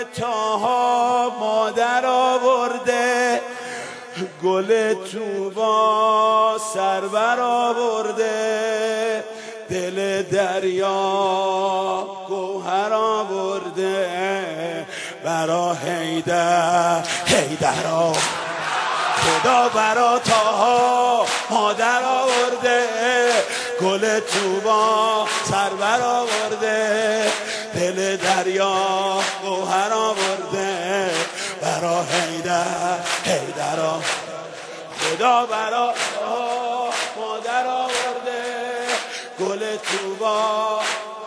تاها مادر آورده، گل طوبا سرور آورده، دل دریا گوهر آورده، برا حیدر حیدرا خدا برا تاها مادر آورده، گل طوبا سرور آورده، دل دریا گوهر آورده، برا حیدر حیدرا خدا برا تاها مادر آورده، گل طوبا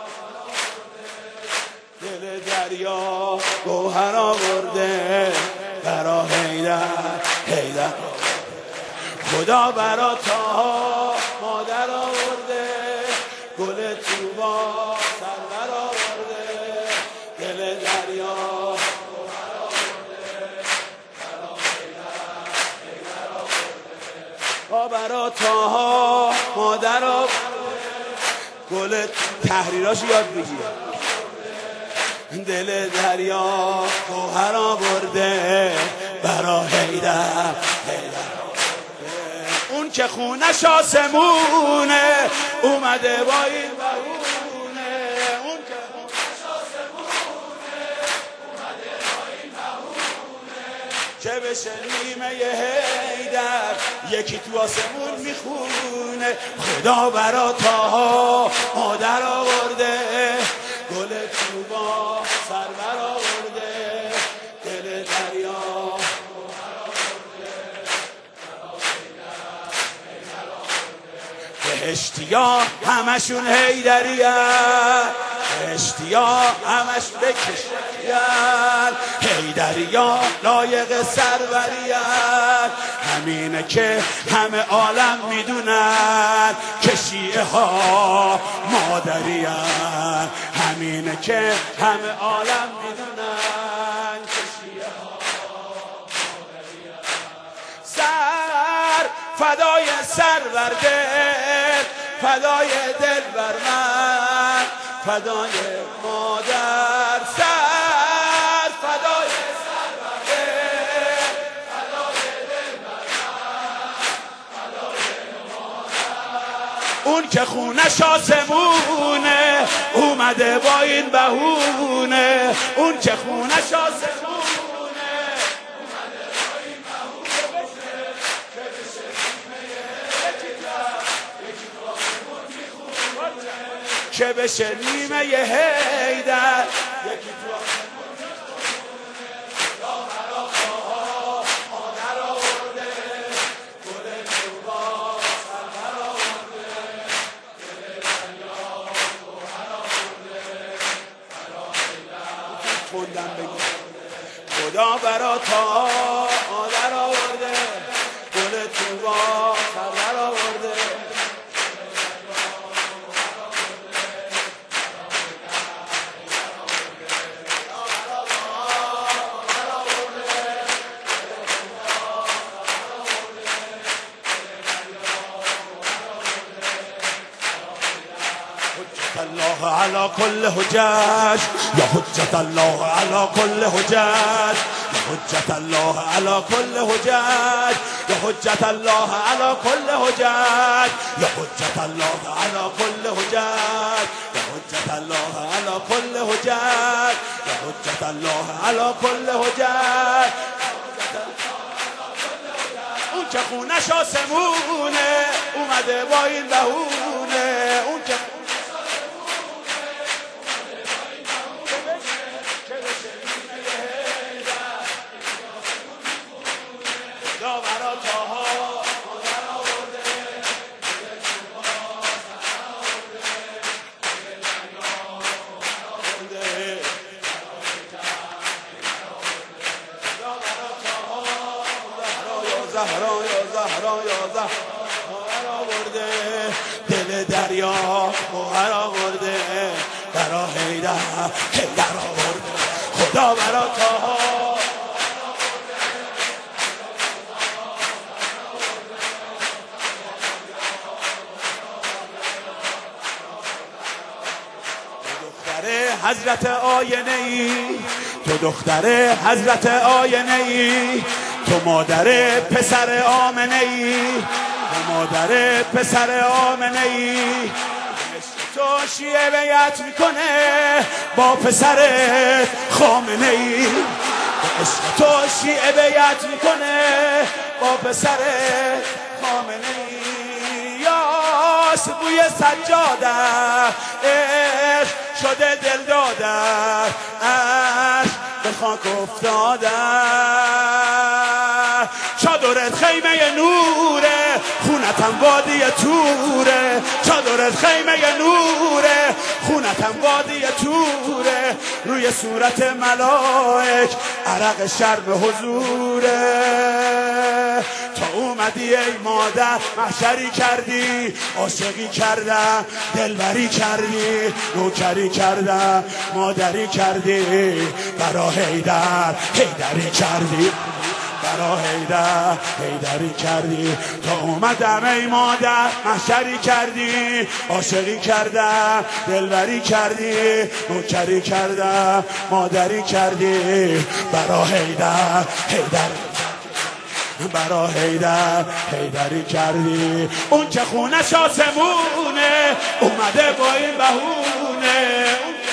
دل دریا گوهر آورده، برا حیدر حیدر خدا برا تاها مادر آورده، گل طوبا سرور آورده، دل دریا گوهر آورده، برا حیدر حیدر آورده، برا تاها مادر آورده، گل تحریراشو یاد بگیر، دل دریا گوهر آورده، برا حیدر حیدر اون که خونش آسمونه اومده با این بهونه، اون که خونش آسمونه اومده با این بهونه، که بشه نیمه حیدر یکی تو آسمون میخونه، خدا برا تاها مادر آورده، گل طوبا سرور آورده، دل دریا گوهر آورده، برا حیدر حیدر آورده، بهشتیا همشون حیدریان، بهشتیا همش بکشیان، حیدریا لایق سروریان، همینه که همه عالم میدونن که شیعه ها مادریان، همینه که همه عالم میدونن که شیعه ها مادریان، سر فدای سرورده، فدای دل بر من، فدای مادر، سر فدای سرورده، فدای دل بر من، فدای مادر، اون که خونش آسمونه اومده با این بهونه، اون که خونش آسمونه اومده با این بهونه، که بشه نیمه یکی تو آسمون میخونه، که بشه نیمه حیدر یکی تو آسمون میخونه، یا برا تاها مادر آورده، گل طوبا سرور آورده، دل دریا گوهر آورده، برا حیدر خوندم بگو خدا برا تاها مادر آورده، گل طوبا سرور آورده، الله على كل حجاج يا حجة الله على كل حجاج، يا حجة الله على كل حجاج، يا حجة الله على كل حجاج، يا حجة الله على كل حجاج، يا حجة الله على كل حجاج، يا حجة الله على كل حجاج، اون که خونش آسمونه اومده با این بهونه، اون که برا تاها مادر آورده، دل طوبا سرور آورده، دل دریا گوهر آورده، برا حیدر آورده، برا تاها زهرا یا زهرا یا زهرا مادر آورده، دل دریا گوهر آورده، برا حیدر حیدر آورده، خدا برا تاها حضرت آینه ای، تو دختر حضرت آینه ای، تو مادر پسر آمنه ای، تو مادر پسر آمنه ای. تو شیعه بیعت میکنه با پسرت خامنه ای، عشق تو شیعه بیعت میکنه با پسرت خامنه ای. یاس بوی سجاده عشق شده دل داده، عشق به خاک افتاده. چادرت خیمه نوره، خونتم وادی توره. چادرت خیمه نوره، خونتم وادی توره. روی صورت ملائک عرق شرم حضوره. تا اومدی ای مادر محشری کردی، عاشقی کردم دلبری کردی، نوکری کردم مادری کردی. برا حیدر حیدری کردی، برا حیدر حیدری کردی. تا اومدم ای مادر محشری کردی، عاشقی کردم دلبری کردی، نوکری کردم مادری کردی. برا حیدر حیدری، برا حیدر حیدری کردی. اون که خونش آسمونه اومده با این بهونه،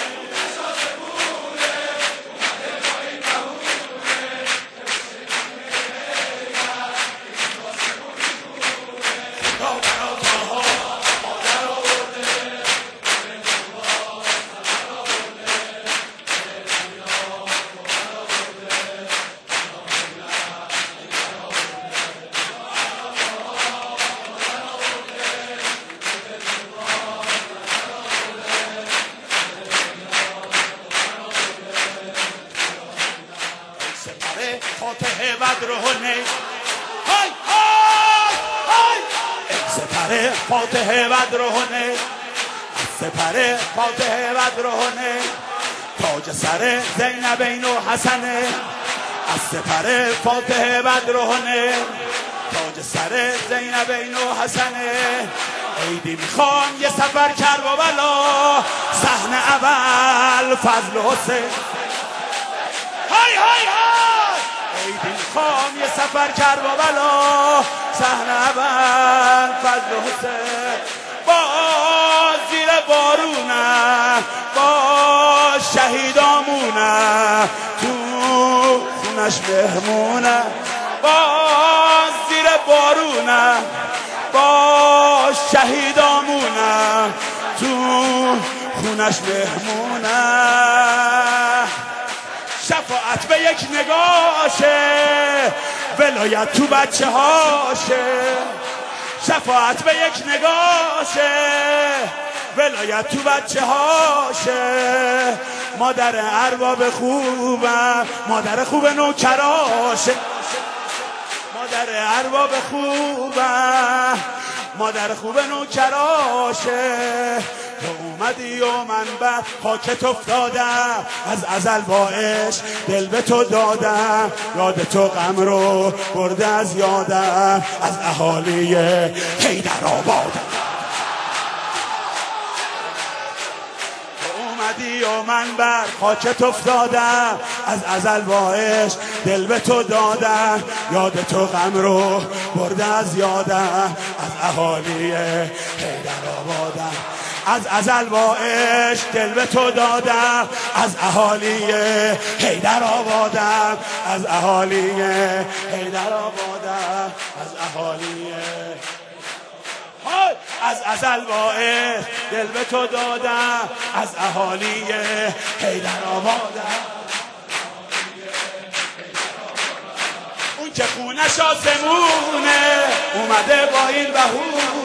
فاتحه بدرهنه های های های. سپره فاتحه بدرهنه، سپره فاتحه بدرهنه. تاج سر زینبین و حسنه، از سپره فاتحه بدرهنه. تاج سر زینبین و حسنه. عیدی میخوام یه سفر کربلا، صحن اول فضل حسین. های های های. عیدی میخوام یه سفر کربلا، صحن اول فضل حسین. با زیر بارونه با شهیدامونه، تو خونش مهمونه. با زیر بارونه با شهیدامونه، تو خونش مهمونه. شفاعت به یک نگاشه، ولایت تو بچه هاشه. شفاعت به یک نگاشه، ولایت تو بچه هاشه. مادر ارباب خوبم، مادر خوب نوکراشه. مادر ارباب خوبم، مادر خوب نوکراشه. تو اومدی و من بر خاکت افتادم، از ازل با عشق دل به تو دادم. یاد تو غم رو برده از یادم، از اهالی حیدر آبادم. اومدی و من بر خاکت افتادم، از ازل با عشق دل به تو دادم. یاد تو غم رو برده از یادم، از اهالی حیدر آبادم. از ازل با عشق دل به تو دادم، از اهالی حیدر آبادم. از اهالی حیدر آبادم، از اهالی از ازل با عشق دل به تو دادم، از اهالی حیدر آبادم. اون که خونش آسمونه اومده با این بهونه،